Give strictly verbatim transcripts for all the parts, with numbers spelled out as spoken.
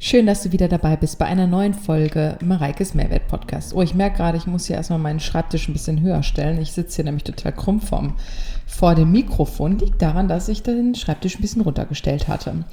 Schön, dass du wieder dabei bist bei einer neuen Folge Mareikes Mehrwert Podcast. Oh, ich merke gerade, ich muss hier erstmal meinen Schreibtisch ein bisschen höher stellen. Ich sitze hier nämlich total krumm vom, vor dem Mikrofon. Liegt daran, dass ich den Schreibtisch ein bisschen runtergestellt hatte.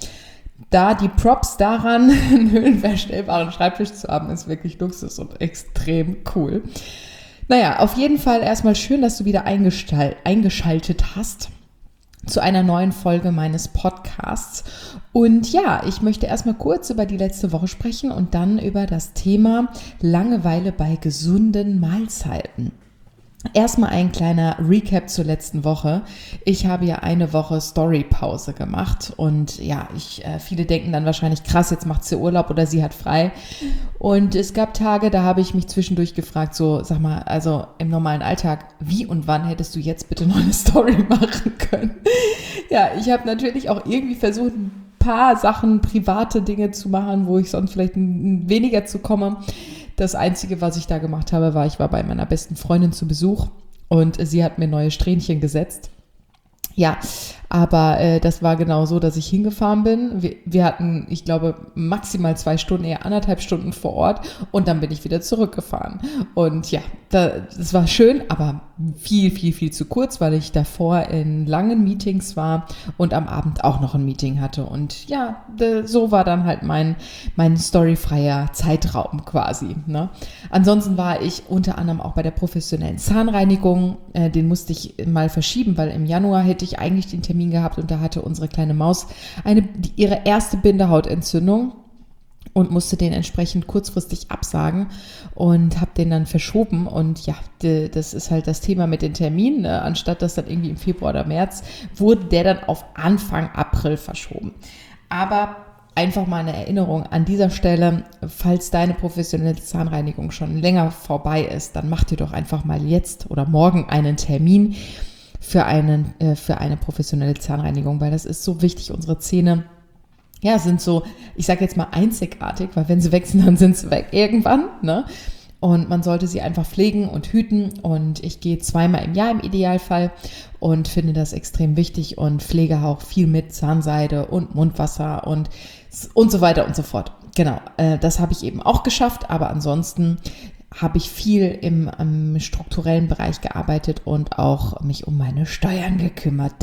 Da die Props daran, einen höhenverstellbaren Schreibtisch zu haben, ist wirklich Luxus und extrem cool. Naja, auf jeden Fall erstmal schön, dass du wieder eingestall- eingeschaltet hast zu einer neuen Folge meines Podcasts. Und ja, ich möchte erstmal kurz über die letzte Woche sprechen und dann über das Thema Langeweile bei gesunden Mahlzeiten. Erstmal ein kleiner Recap zur letzten Woche. Ich habe ja eine Woche Storypause gemacht und ja, ich, äh, viele denken dann wahrscheinlich, krass, jetzt macht sie Urlaub oder sie hat frei. Und es gab Tage, da habe ich mich zwischendurch gefragt, so, sag mal, also im normalen Alltag, wie und wann hättest du jetzt bitte noch eine Story machen können? Ja, ich habe natürlich auch irgendwie versucht, ein paar Sachen, private Dinge zu machen, wo ich sonst vielleicht n- weniger zu komme. Das Einzige, was ich da gemacht habe, war, ich war bei meiner besten Freundin zu Besuch und sie hat mir neue Strähnchen gesetzt. Ja, aber äh, das war genau so, dass ich hingefahren bin. Wir, wir hatten, ich glaube, maximal zwei Stunden, eher anderthalb Stunden vor Ort und dann bin ich wieder zurückgefahren. Und ja, da, das war schön, aber viel, viel, viel zu kurz, weil ich davor in langen Meetings war und am Abend auch noch ein Meeting hatte. Und ja, de, so war dann halt mein, mein storyfreier Zeitraum quasi. Ne? Ansonsten war ich unter anderem auch bei der professionellen Zahnreinigung. Äh, den musste ich mal verschieben, weil im Januar hätte ich eigentlich den Termin gehabt und da hatte unsere kleine Maus eine, die, ihre erste Bindehautentzündung und musste den entsprechend kurzfristig absagen und habe den dann verschoben. Und ja, de, das ist halt das Thema mit den Terminen. Ne? Anstatt das dann irgendwie im Februar oder März, wurde der dann auf Anfang April verschoben. Aber einfach mal eine Erinnerung an dieser Stelle, falls deine professionelle Zahnreinigung schon länger vorbei ist, dann mach dir doch einfach mal jetzt oder morgen einen Termin für, einen, äh, für eine professionelle Zahnreinigung, weil das ist so wichtig. Unsere Zähne, ja, sind so, ich sage jetzt mal einzigartig, weil wenn sie weg sind, dann sind sie weg irgendwann, ne? Und man sollte sie einfach pflegen und hüten und ich gehe zweimal im Jahr im Idealfall und finde das extrem wichtig und pflege auch viel mit Zahnseide und Mundwasser und, und so weiter und so fort. Genau, äh, das habe ich eben auch geschafft, aber ansonsten habe ich viel im, im strukturellen Bereich gearbeitet und auch mich um meine Steuern gekümmert.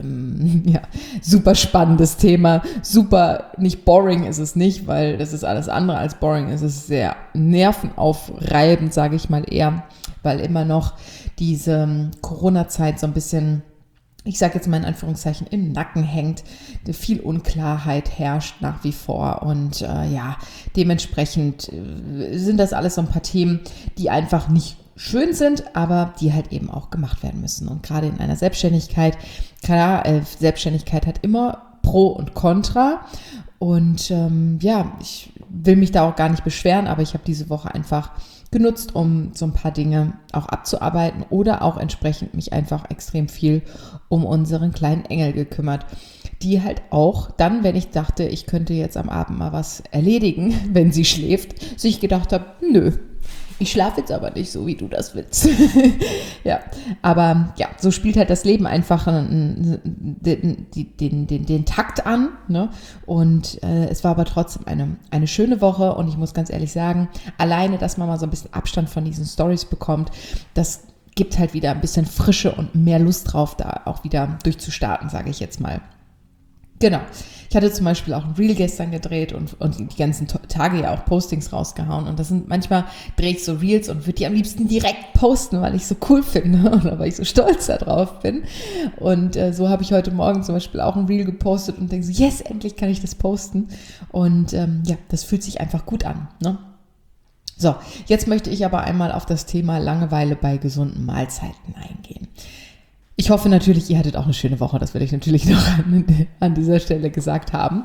Ja, super spannendes Thema, super, nicht boring ist es nicht, weil das ist alles andere als boring, es ist sehr nervenaufreibend, sage ich mal eher, weil immer noch diese Corona-Zeit so ein bisschen, ich sage jetzt mal in Anführungszeichen, im Nacken hängt, viel Unklarheit herrscht nach wie vor und äh, ja, dementsprechend äh, sind das alles so ein paar Themen, die einfach nicht schön sind, aber die halt eben auch gemacht werden müssen. Und gerade in einer Selbstständigkeit, klar, äh, Selbstständigkeit hat immer Pro und Contra und ähm, ja, ich will mich da auch gar nicht beschweren, aber ich habe diese Woche einfach genutzt, um so ein paar Dinge auch abzuarbeiten oder auch entsprechend mich einfach extrem viel um unseren kleinen Engel gekümmert, die halt auch dann, wenn ich dachte, ich könnte jetzt am Abend mal was erledigen, wenn sie schläft, sich gedacht habe, nö, ich schlafe jetzt aber nicht so, wie du das willst. Ja, aber ja, so spielt halt das Leben einfach den, den, den, den, den Takt an, ne? Und äh, es war aber trotzdem eine, eine schöne Woche und ich muss ganz ehrlich sagen, alleine, dass man mal so ein bisschen Abstand von diesen Stories bekommt, das gibt halt wieder ein bisschen Frische und mehr Lust drauf, da auch wieder durchzustarten, sage ich jetzt mal. Genau. Ich hatte zum Beispiel auch ein Reel gestern gedreht und, und die ganzen Tage ja auch Postings rausgehauen. Und das sind manchmal drehe ich so Reels und würde die am liebsten direkt posten, weil ich so cool finde oder weil ich so stolz darauf bin. Und äh, so habe ich heute Morgen zum Beispiel auch ein Reel gepostet und denke so, yes, endlich kann ich das posten. Und ähm, ja, das fühlt sich einfach gut an, ne? So, jetzt möchte ich aber einmal auf das Thema Langeweile bei gesunden Mahlzeiten eingehen. Ich hoffe natürlich, ihr hattet auch eine schöne Woche, das will ich natürlich noch an, an dieser Stelle gesagt haben.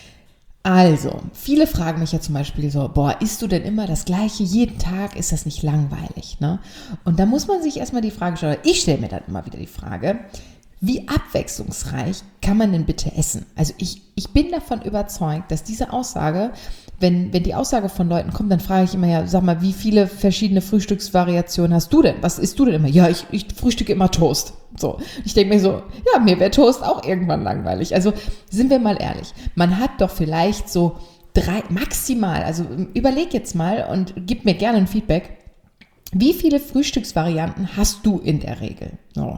Also, viele fragen mich ja zum Beispiel so, boah, isst du denn immer das Gleiche jeden Tag? Ist das nicht langweilig, ne? Und da muss man sich erstmal die Frage stellen, ich stelle mir dann immer wieder die Frage, wie abwechslungsreich kann man denn bitte essen? Also ich, ich bin davon überzeugt, dass diese Aussage, wenn, wenn die Aussage von Leuten kommt, dann frage ich immer, ja, sag mal, wie viele verschiedene Frühstücksvariationen hast du denn? Was isst du denn immer? Ja, ich, ich frühstücke immer Toast. So, ich denke mir so, ja, mir wäre Toast auch irgendwann langweilig. Also sind wir mal ehrlich, man hat doch vielleicht so drei, maximal, also überleg jetzt mal und gib mir gerne ein Feedback. Wie viele Frühstücksvarianten hast du in der Regel? So.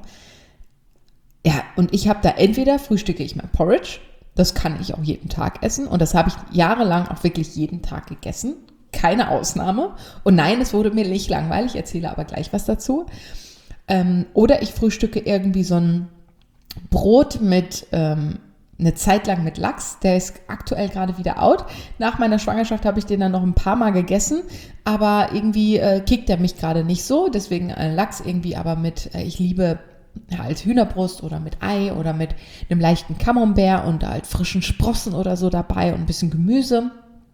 Ja, und ich habe da entweder frühstücke ich mein Porridge, das kann ich auch jeden Tag essen und das habe ich jahrelang auch wirklich jeden Tag gegessen. Keine Ausnahme. Und nein, es wurde mir nicht langweilig, ich erzähle aber gleich was dazu. Ähm, oder ich frühstücke irgendwie so ein Brot mit ähm, eine Zeit lang mit Lachs, der ist aktuell gerade wieder out. Nach meiner Schwangerschaft habe ich den dann noch ein paar Mal gegessen, aber irgendwie äh, kickt er mich gerade nicht so, deswegen äh, Lachs irgendwie aber mit, äh, ich liebe halt Hühnerbrust oder mit Ei oder mit einem leichten Camembert und halt frischen Sprossen oder so dabei und ein bisschen Gemüse.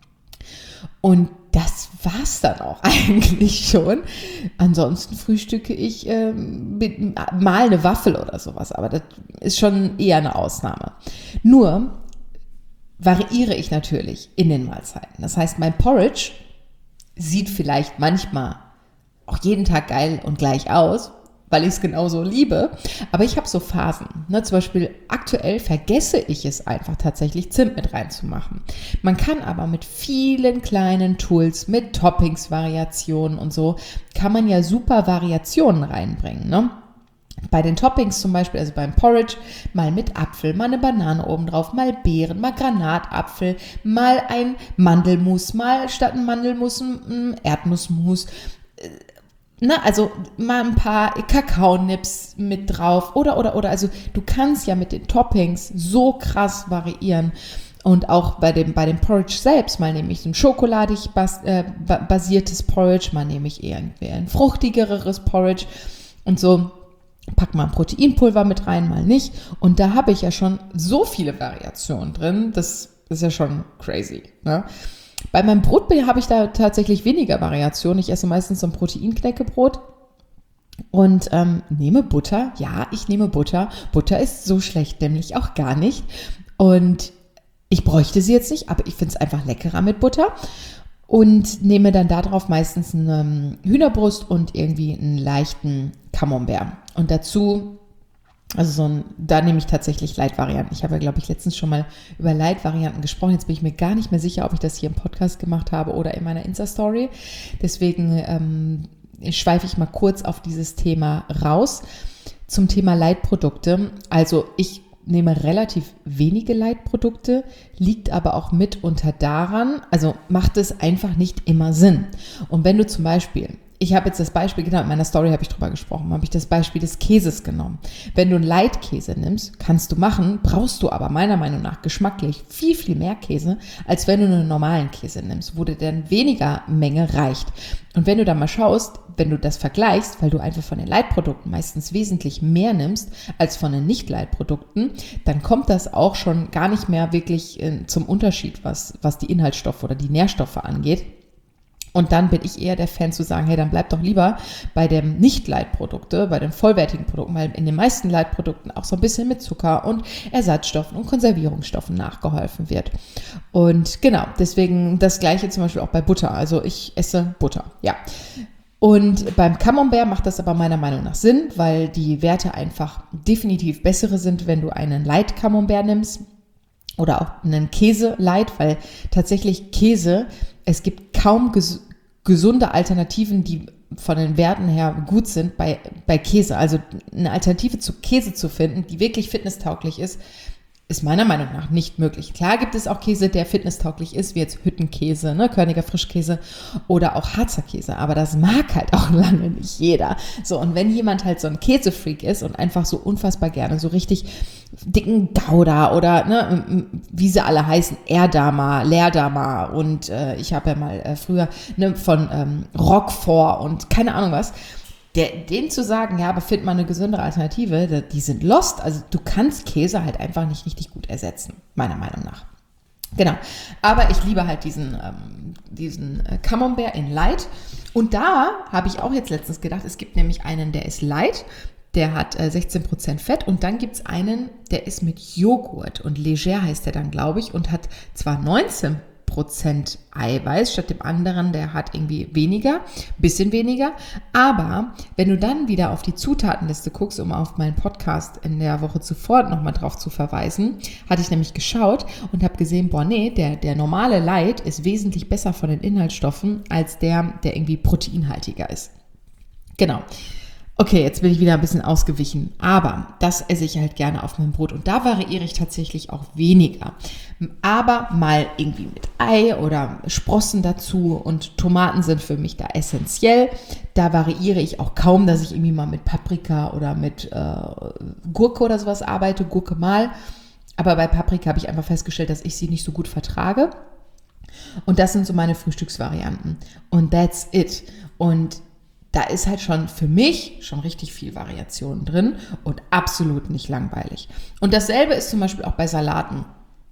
Und das war's dann auch eigentlich schon. Ansonsten frühstücke ich äh, mit, mal eine Waffel oder sowas, aber das ist schon eher eine Ausnahme. Nur variiere ich natürlich in den Mahlzeiten. Das heißt, mein Porridge sieht vielleicht manchmal auch jeden Tag geil und gleich aus, weil ich es genauso liebe. Aber ich habe so Phasen. Ne? Zum Beispiel aktuell vergesse ich es einfach tatsächlich, Zimt mit reinzumachen. Man kann aber mit vielen kleinen Tools, mit Toppings-Variationen und so, kann man ja super Variationen reinbringen. Ne? Bei den Toppings zum Beispiel, also beim Porridge, mal mit Apfel, mal eine Banane obendrauf, mal Beeren, mal Granatapfel, mal ein Mandelmus, mal statt ein Mandelmus ein Erdnussmus. Na, also mal ein paar Kakaonips mit drauf oder, oder, oder. Also du kannst ja mit den Toppings so krass variieren. Und auch bei dem, bei dem Porridge selbst, mal nehme ich so ein schokoladig bas, äh, basiertes Porridge, mal nehme ich eher ein, ein fruchtigeres Porridge und so. Pack mal ein Proteinpulver mit rein, mal nicht. Und da habe ich ja schon so viele Variationen drin. Das ist ja schon crazy, ne? Bei meinem Brot habe ich da tatsächlich weniger Variation. Ich esse meistens so ein Proteinknäckebrot und ähm, nehme Butter. Ja, ich nehme Butter. Butter ist so schlecht nämlich auch gar nicht. Und ich bräuchte sie jetzt nicht, aber ich finde es einfach leckerer mit Butter. Und nehme dann darauf meistens eine Hühnerbrust und irgendwie einen leichten Camembert. Und dazu... Also so ein, da nehme ich tatsächlich Light-Varianten. Ich habe ja, glaube ich, letztens schon mal über Light-Varianten gesprochen. Jetzt bin ich mir gar nicht mehr sicher, ob ich das hier im Podcast gemacht habe oder in meiner Insta-Story. Deswegen ähm, schweife ich mal kurz auf dieses Thema raus. Zum Thema Light-Produkte. Also ich nehme relativ wenige Light-Produkte, liegt aber auch mitunter daran, also macht es einfach nicht immer Sinn. Und wenn du zum Beispiel... Ich habe jetzt das Beispiel, genau in meiner Story habe ich drüber gesprochen, habe ich das Beispiel des Käses genommen. Wenn du einen Light-Käse nimmst, kannst du machen, brauchst du aber meiner Meinung nach geschmacklich viel, viel mehr Käse, als wenn du einen normalen Käse nimmst, wo dir dann weniger Menge reicht. Und wenn du da mal schaust, wenn du das vergleichst, weil du einfach von den Light-Produkten meistens wesentlich mehr nimmst als von den Nicht-Light-Produkten, dann kommt das auch schon gar nicht mehr wirklich äh, zum Unterschied, was, was die Inhaltsstoffe oder die Nährstoffe angeht. Und dann bin ich eher der Fan zu sagen, hey, dann bleib doch lieber bei dem Nicht-Light-Produkte, bei den vollwertigen Produkten, weil in den meisten Light-Produkten auch so ein bisschen mit Zucker und Ersatzstoffen und Konservierungsstoffen nachgeholfen wird. Und genau, deswegen das Gleiche zum Beispiel auch bei Butter. Also ich esse Butter, ja. Und beim Camembert macht das aber meiner Meinung nach Sinn, weil die Werte einfach definitiv bessere sind, wenn du einen Light-Camembert nimmst. Oder auch einen Käse-Light, weil tatsächlich Käse, es gibt kaum ges- gesunde Alternativen, die von den Werten her gut sind bei, bei Käse. Also eine Alternative zu Käse zu finden, die wirklich fitnesstauglich ist, ist meiner Meinung nach nicht möglich. Klar gibt es auch Käse, der fitnesstauglich ist, wie jetzt Hüttenkäse, ne, Körniger Frischkäse oder auch Harzer Käse, aber das mag halt auch lange nicht jeder. So, und wenn jemand halt so ein Käsefreak ist und einfach so unfassbar gerne so richtig dicken Gouda oder ne, wie sie alle heißen, Ehrdamer, Leerdamer und äh, ich habe ja mal äh, früher ne, von ähm, Roquefort und keine Ahnung was, Der, denen zu sagen, ja, aber find mal eine gesündere Alternative, die sind lost. Also du kannst Käse halt einfach nicht richtig gut ersetzen, meiner Meinung nach. Genau, aber ich liebe halt diesen, ähm, diesen äh, Camembert in Light. Und da habe ich auch jetzt letztens gedacht, es gibt nämlich einen, der ist Light, der hat äh, sechzehn Prozent Fett und dann gibt es einen, der ist mit Joghurt und leger heißt der dann, glaube ich, und hat zwar neunzehn Prozent Eiweiß statt dem anderen, der hat irgendwie weniger, bisschen weniger. Aber wenn du dann wieder auf die Zutatenliste guckst, um auf meinen Podcast in der Woche zuvor nochmal drauf zu verweisen, hatte ich nämlich geschaut und habe gesehen, boah nee, der, der normale Light ist wesentlich besser von den Inhaltsstoffen als der, der irgendwie proteinhaltiger ist. Genau. Okay, jetzt bin ich wieder ein bisschen ausgewichen, aber das esse ich halt gerne auf meinem Brot und da variiere ich tatsächlich auch weniger. Aber mal irgendwie mit Ei oder Sprossen dazu und Tomaten sind für mich da essentiell. Da variiere ich auch kaum, dass ich irgendwie mal mit Paprika oder mit äh, Gurke oder sowas arbeite, Gurke mal. Aber bei Paprika habe ich einfach festgestellt, dass ich sie nicht so gut vertrage. Und das sind so meine Frühstücksvarianten. Und that's it. Und da ist halt schon für mich schon richtig viel Variation drin und absolut nicht langweilig. Und dasselbe ist zum Beispiel auch bei Salaten.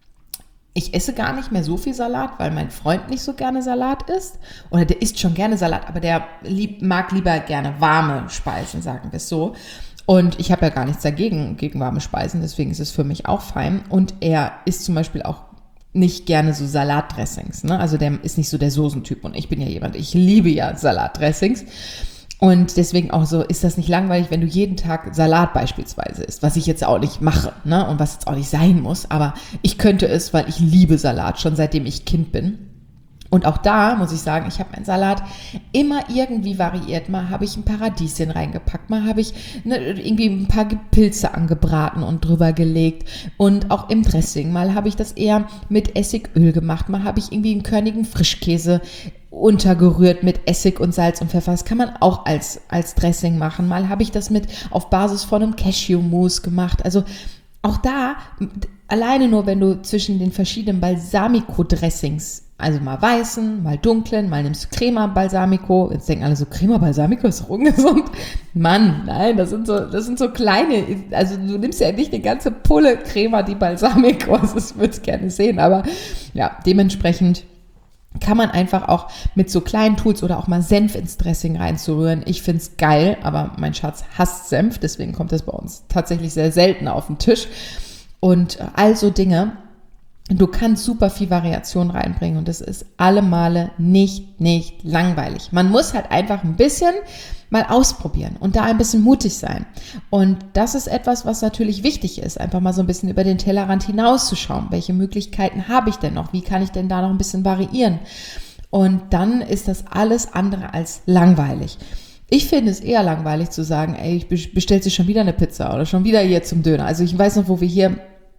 Ich esse gar nicht mehr so viel Salat, weil mein Freund nicht so gerne Salat isst. Oder der isst schon gerne Salat, aber der lieb, mag lieber gerne warme Speisen, sagen wir es so. Und ich habe ja gar nichts dagegen, gegen warme Speisen, deswegen ist es für mich auch fein. Und er isst zum Beispiel auch nicht gerne so Salatdressings, ne? Also der ist nicht so der Soßentyp und ich bin ja jemand, ich liebe ja Salatdressings. Und deswegen auch so, ist das nicht langweilig, wenn du jeden Tag Salat beispielsweise isst, was ich jetzt auch nicht mache, ne? Und was jetzt auch nicht sein muss, aber ich könnte es, weil ich liebe Salat, schon seitdem ich Kind bin. Und auch da muss ich sagen, ich habe meinen Salat immer irgendwie variiert. Mal habe ich ein paar Radieschen reingepackt, mal habe ich ne, irgendwie ein paar Pilze angebraten und drüber gelegt. Und auch im Dressing, mal habe ich das eher mit Essigöl gemacht, mal habe ich irgendwie einen körnigen Frischkäse untergerührt mit Essig und Salz und Pfeffer. Das kann man auch als, als Dressing machen. Mal habe ich das mit auf Basis von einem Cashew-Mousse gemacht. Also auch da, alleine nur, wenn du zwischen den verschiedenen Balsamico-Dressings, also mal weißen, mal dunklen, mal nimmst du Crema Balsamico. Jetzt denken alle so, Crema Balsamico ist doch ungesund. Mann, nein, das sind so, das sind so kleine, also du nimmst ja nicht eine ganze Pulle Crema di Balsamico, das würde ich gerne sehen, aber ja, dementsprechend kann man einfach auch mit so kleinen Tools oder auch mal Senf ins Dressing reinzurühren. Ich finde es geil, aber mein Schatz hasst Senf, deswegen kommt das bei uns tatsächlich sehr selten auf den Tisch. Und all so Dinge, du kannst super viel Variation reinbringen und das ist alle Male nicht, nicht langweilig. Man muss halt einfach ein bisschen mal ausprobieren und da ein bisschen mutig sein. Und das ist etwas, was natürlich wichtig ist, einfach mal so ein bisschen über den Tellerrand hinauszuschauen. Welche Möglichkeiten habe ich denn noch? Wie kann ich denn da noch ein bisschen variieren? Und dann ist das alles andere als langweilig. Ich finde es eher langweilig zu sagen, ey, ich bestelle sich schon wieder eine Pizza oder schon wieder hier zum Döner. Also ich weiß noch, wo wir hier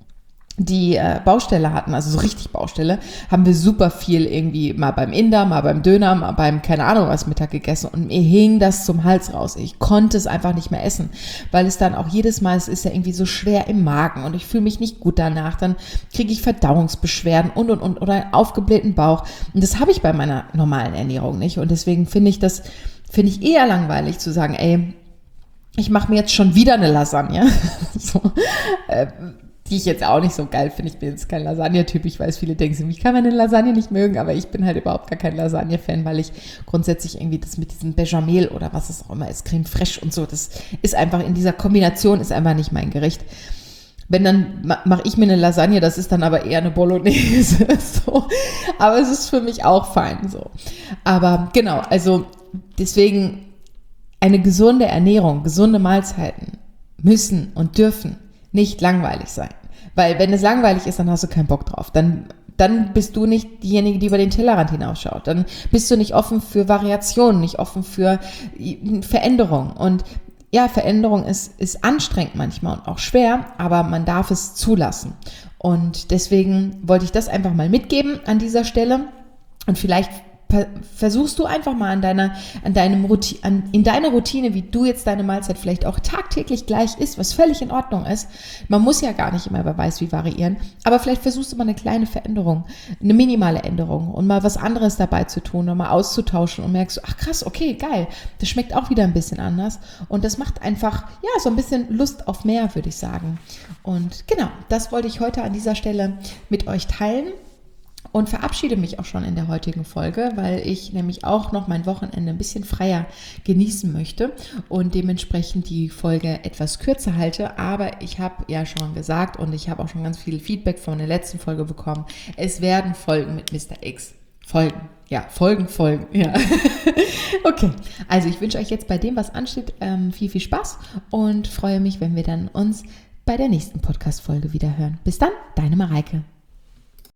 die äh, Baustelle hatten, also so richtig Baustelle, haben wir super viel irgendwie mal beim Inder, mal beim Döner, mal beim, keine Ahnung was, Mittag gegessen und mir hing das zum Hals raus. Ich konnte es einfach nicht mehr essen, weil es dann auch jedes Mal, es ist ja irgendwie so schwer im Magen und ich fühle mich nicht gut danach, dann kriege ich Verdauungsbeschwerden und, und, und, oder einen aufgeblähten Bauch und das habe ich bei meiner normalen Ernährung nicht und deswegen finde ich das, finde ich eher langweilig zu sagen, ey, ich mache mir jetzt schon wieder eine Lasagne, so, äh, die ich jetzt auch nicht so geil finde. Ich bin jetzt kein Lasagne-Typ. Ich weiß, viele denken, ich kann meine Lasagne nicht mögen, aber ich bin halt überhaupt gar kein Lasagne-Fan, weil ich grundsätzlich irgendwie das mit diesem Bechamel oder was es auch immer ist, Creme fraiche und so, das ist einfach in dieser Kombination ist einfach nicht mein Gericht. Wenn, dann mache ich mir eine Lasagne, das ist dann aber eher eine Bolognese. So. Aber es ist für mich auch fein. So. Aber genau, also deswegen eine gesunde Ernährung, gesunde Mahlzeiten müssen und dürfen nicht langweilig sein. Weil wenn es langweilig ist, dann hast du keinen Bock drauf. Dann, dann bist du nicht diejenige, die über den Tellerrand hinausschaut. Dann bist du nicht offen für Variationen, nicht offen für Veränderung. Und ja, Veränderung ist, ist anstrengend manchmal und auch schwer, aber man darf es zulassen. Und deswegen wollte ich das einfach mal mitgeben an dieser Stelle. Und vielleicht versuchst du einfach mal an deiner, an deinem Routine, an, in deiner Routine, wie du jetzt deine Mahlzeit vielleicht auch tagtäglich gleich isst, was völlig in Ordnung ist. Man muss ja gar nicht immer, wer weiß wie, variieren. Aber vielleicht versuchst du mal eine kleine Veränderung, eine minimale Änderung und mal was anderes dabei zu tun und mal auszutauschen und merkst, ach krass, okay, geil, das schmeckt auch wieder ein bisschen anders. Und das macht einfach, ja, so ein bisschen Lust auf mehr, würde ich sagen. Und genau, das wollte ich heute an dieser Stelle mit euch teilen. und verabschiede mich auch schon in der heutigen Folge, weil ich nämlich auch noch mein Wochenende ein bisschen freier genießen möchte und dementsprechend die Folge etwas kürzer halte. Aber ich habe ja schon gesagt und ich habe auch schon ganz viel Feedback von der letzten Folge bekommen. Es werden Folgen mit Mister X. Folgen. Ja, Folgen, Folgen. Ja. Okay, also ich wünsche euch jetzt bei dem, was ansteht, ähm, viel, viel Spaß und freue mich, wenn wir dann uns bei der nächsten Podcast-Folge wieder hören. Bis dann, deine Mareike.